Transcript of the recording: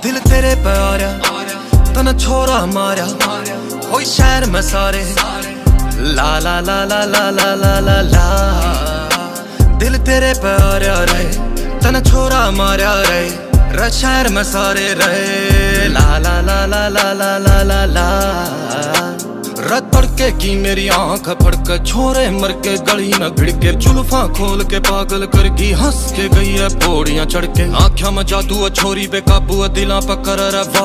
दिल तेरे पे आ रहा तना छोरा मारा होई शहर में सारे ला ला ला ला ला ला ला ला ला दिल तेरे पे आ रहा रे तना छोरा मारा रे शहर में सारे रहे ला ला ला ला ला ला ला ला ला रात तड़के की मेरी आंख फड़क छोरे मर के गली न भिड़ के जुल्फा खोल के पागल कर गई हंस के गई है पौड़ियां चढ़ के आँखों में जादू छोरी बेकाबू दिला पकड़